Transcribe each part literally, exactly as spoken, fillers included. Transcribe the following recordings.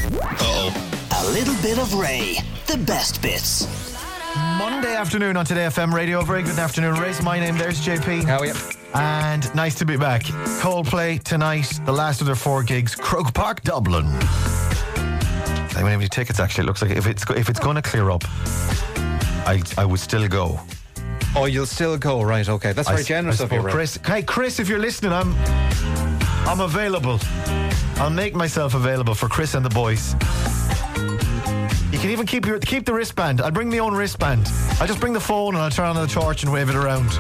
Uh-oh. A little bit of Ray. The best bits. Monday afternoon on Today F M Radio. Very good afternoon, Ray. My name, there's J P. How are you? And nice to be back. Coldplay tonight, the last of their four gigs, Croke Park, Dublin. I mean, how many tickets actually? It looks like if it's if it's going to clear up, I I would still go. Oh, you'll still go, right? Okay, that's very I, generous I of you, Ray. Chris. Hey, Chris, if you're listening, I'm I'm available. I'll make myself available for Chris and the boys. You can even keep your keep the wristband. I'll bring my own wristband. I'll just bring the phone and I'll turn on the torch and wave it around.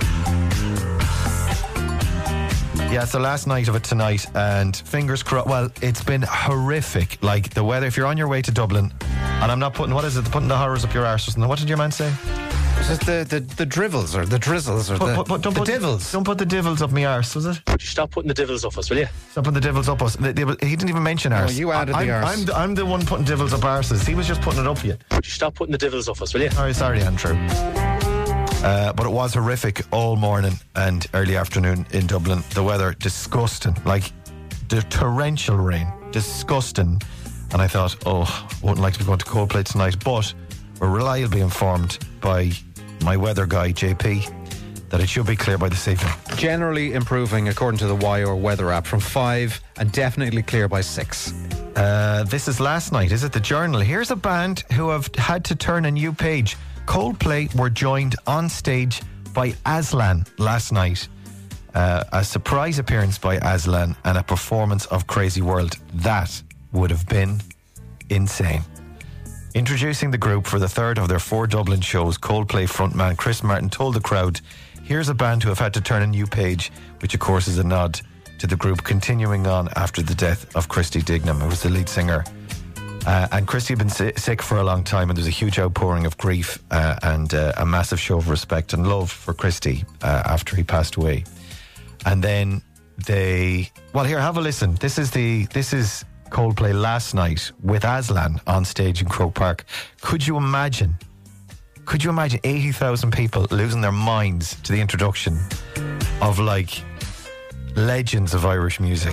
Yeah, it's the last night of it tonight, and fingers crossed. Well, it's been horrific. Like the weather. If you're on your way to Dublin, and I'm not putting what is it? Putting the horrors up your arse or something. What did your man say? Is it the, the, the drivels or the drizzles or Put, the, put, put, don't the put, divils? Don't put the divils up my arse, was it? Stop putting the devils off us, will you? Stop putting the divils up us. They- they- He didn't even mention arse. you added I'm, the arse. I'm the, I'm the one putting divils up arses. He was just putting it up yet. Stop putting the devils off us, will you? Sorry, sorry, Andrew. Uh, but it was horrific all morning and early afternoon in Dublin. The weather, disgusting. Like, the torrential rain. Disgusting. And I thought, oh, wouldn't like to be going to Coldplay tonight. But we're reliably informed by my weather guy, J P, that it should be clear by this evening. Generally improving according to the Y O weather app from five and definitely clear by six. Uh, this is last night, is it? The Journal. Here's a band who have had to turn a new page. Coldplay were joined on stage by Aslan last night. Uh, a surprise appearance by Aslan and a performance of Crazy World. That would have been insane. Introducing the group for the third of their four Dublin shows, Coldplay frontman Chris Martin told the crowd, here's a band who have had to turn a new page, which of course is a nod to the group continuing on after the death of Christy Dignam, who was the lead singer. Uh, and Christy had been si- sick for a long time, and there was a huge outpouring of grief uh, and uh, a massive show of respect and love for Christy uh, after he passed away. And then they, well, here, have a listen. This is the, this is Coldplay last night with Aslan on stage in Croke Park. Could you imagine? Could you imagine eighty thousand people losing their minds to the introduction of like legends of Irish music?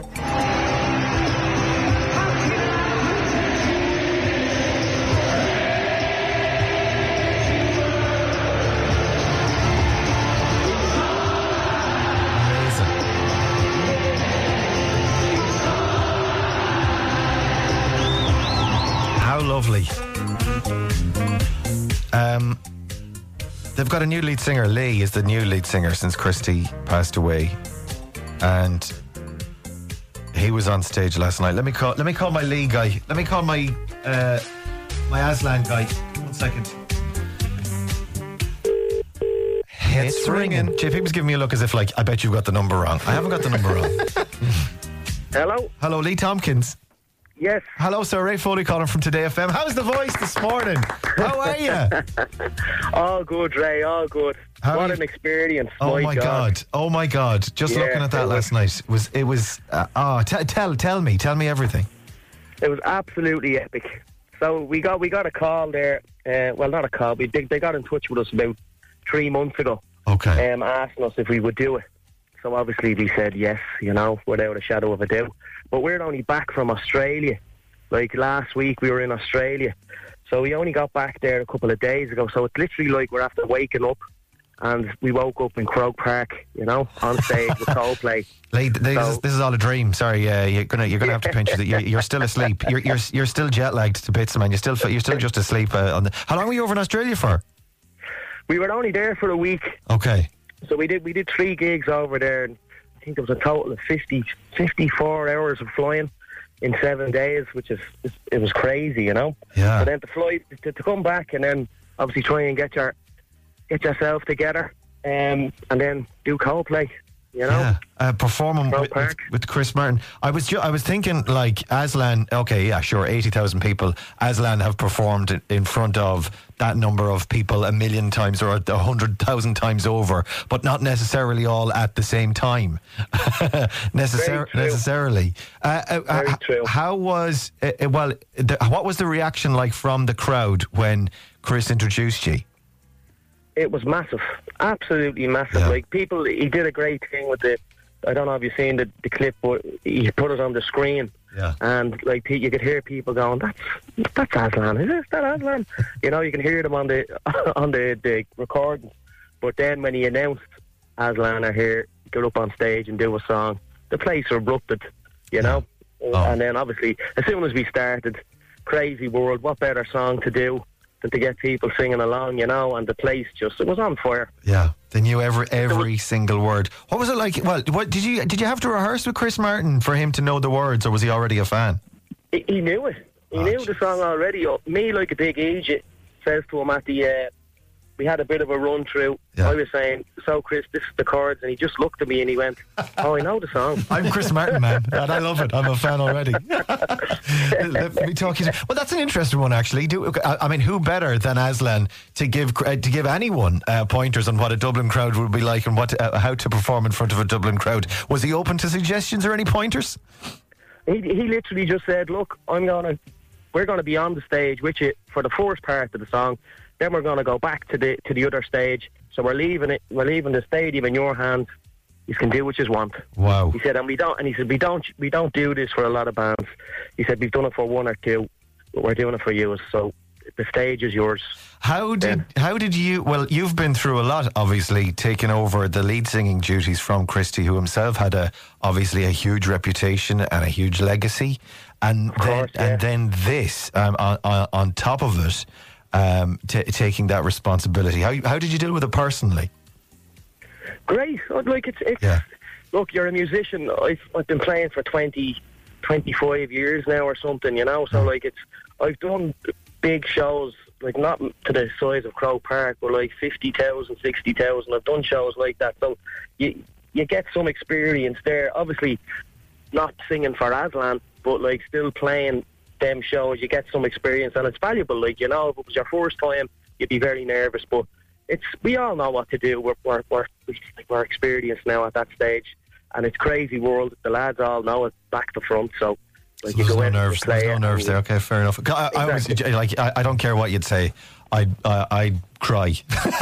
Lovely. Um, they've got a new lead singer. Lee is the new lead singer since Christy passed away, and he was on stage last night. Let me call. Let me call my Lee guy. Let me call my uh, my Aslan guy. One second. It's ringing. J P was giving me a look as if like I bet you've got the number wrong. I haven't got the number wrong. Hello. Hello, Lee Tompkins. Yes. Hello, sir. Ray Foley calling from Today F M. How's the voice this morning? How are you? All good, Ray. All good. How what you... an experience! Oh my, my god. god! Oh my god! Just yeah, looking at that last was... night was it was. Uh, oh, t- tell tell me, tell me everything. It was absolutely epic. So we got we got a call there. Uh, well, not a call. We they, they got in touch with us about three months ago. Okay. Um, asking us if we would do it. So obviously we said yes, you know, without a shadow of a doubt. But we're only back from Australia. Like last week we were in Australia. So we only got back there a couple of days ago. So it's literally like we're after waking up and we woke up in Croke Park, you know, on stage with Coldplay. Lee, this, so, is, this is all a dream. Sorry, uh, you're gonna you're gonna have to pinch it. You're, you're still asleep. You're, you're you're still jet lagged to bits, man. You're still you're still just asleep. Uh, on the, how long were you over in Australia for? We were only there for a week. Okay. So we did we did three gigs over there, and I think it was a total of fifty, fifty-four hours of flying in seven days, which is it was crazy, you know. Yeah. But then to fly to, to come back and then obviously try and get your get yourself together, um, and then do Coldplay, you know. Yeah, uh, performing with, with, Park. with Chris Martin. I was ju- I was thinking like Aslan. Okay, yeah, sure, eighty thousand people. Aslan have performed in front of that number of people a million times or a hundred thousand times over, but not necessarily all at the same time. Necessar- necessarily. Uh, uh, Very uh, true. How was uh, uh, well? The, what was the reaction like from the crowd when Chris introduced you? It was massive, absolutely massive. Yeah. Like people, he did a great thing with the. I don't know if you've seen the, the clip, but he put it on the screen Yeah. And like pe- you could hear people going, "That's that's Aslan, is it? Is that Aslan?" You know, you can hear them on the on the the recordings. But then when he announced Aslan are here, get up on stage and do a song, the place erupted. You know, Oh. and then obviously as soon as we started, Crazy World, what better song to do than to get people singing along? You know, and the place just it was on fire. Yeah, they knew every every single word. What was it like? Well, what did you did you have to rehearse with Chris Martin for him to know the words, or was he already a fan? He, he knew it. He Oh, knew the song already. Oh, me, like a big agent, says to him at the. Uh, we had a bit of a run through. Yeah. I was saying, "So, Chris, this is the chords," and he just looked at me and he went, "Oh, I know the song." I'm Chris Martin, man, and I love it. I'm a fan already. Let me talk you. To, well, that's an interesting one, actually. Do I, I mean, who better than Aslan to give uh, to give anyone uh, pointers on what a Dublin crowd would be like and what uh, how to perform in front of a Dublin crowd? Was he open to suggestions or any pointers? He he literally just said, "Look, I'm gonna, we're gonna be on the stage with you for the first part of the song. Then we're gonna go back to the to the other stage. So we're leaving it. We're leaving the stadium in your hands. You can do what you want." Wow. He said, and we don't. And he said, we don't. We don't do this for a lot of bands. He said, we've done it for one or two, but we're doing it for you. So the stage is yours. How did how did you? Well, you've been through a lot, obviously, taking over the lead singing duties from Christy, who himself had a obviously a huge reputation and a huge legacy, and Of then course, yeah. and then this um, on, on on top of it, um, t- taking that responsibility. How how did you deal with it personally? Great. Like it's it's. Yeah. Look, you're a musician. I've I've been playing for twenty, twenty-five years now or something. You know, so like it's I've done big shows. Like not to the size of Croke Park, but like fifty thousand, sixty thousand. I've done shows like that, so you you get some experience there. Obviously, not singing for Aslan, but like still playing them shows, you get some experience, and it's valuable. Like, you know, if it was your first time, you'd be very nervous, but it's we all know what to do. We're we're we're, we're experienced now at that stage, and it's Crazy World. The lads all know it back to front, so. Like So you there's go no in and nerves. play There's no it nerves and- there. Okay, fair enough. I, I always Exactly. like. I, I don't care what you'd say. I'd uh, I'd cry.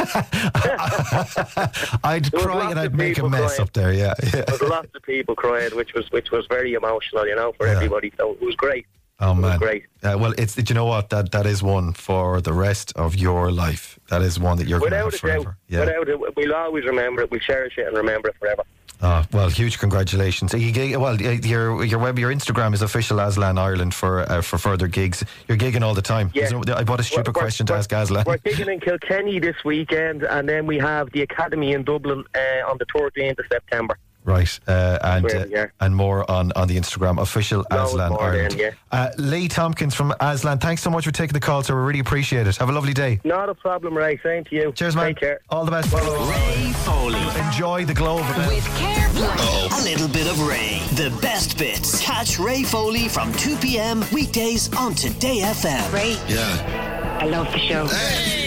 I'd There was cry lots and I'd of make a people mess crying. up there. Yeah, yeah. There was lots of people crying, which was which was very emotional, you know, for Yeah. everybody. So it was great. Oh It was man, great. Uh, well, it's do you know what that that is one for the rest of your life. That is one that you're going to have Without a doubt, forever. Yeah. without it, we'll always remember it. We'll cherish it and remember it forever. Oh, well, huge congratulations. You gig, well, uh, your your web, your Instagram is official Aslan Ireland for uh, for further gigs. You're gigging all the time. Yeah. Isn't it? I bought a stupid We're- question to we're- ask Aslan. We're gigging in Kilkenny this weekend, and then we have the Academy in Dublin uh, on the thirteenth of September. Right, uh, and Where uh, we are. and more on, on the Instagram, official Loads Aslan more Ireland. then, yeah. uh, Lee Tompkins from Aslan, thanks so much for taking the call, sir. We really appreciate it. Have a lovely day. Not a problem, Ray. Same to you. Cheers, man. Take care. All the best. Ray Foley. Enjoy the glow of it. With Care Plus. A little bit of Ray. The best bits. Catch Ray Foley from two p.m. weekdays on Today F M. Ray, Yeah. I love the show. Hey!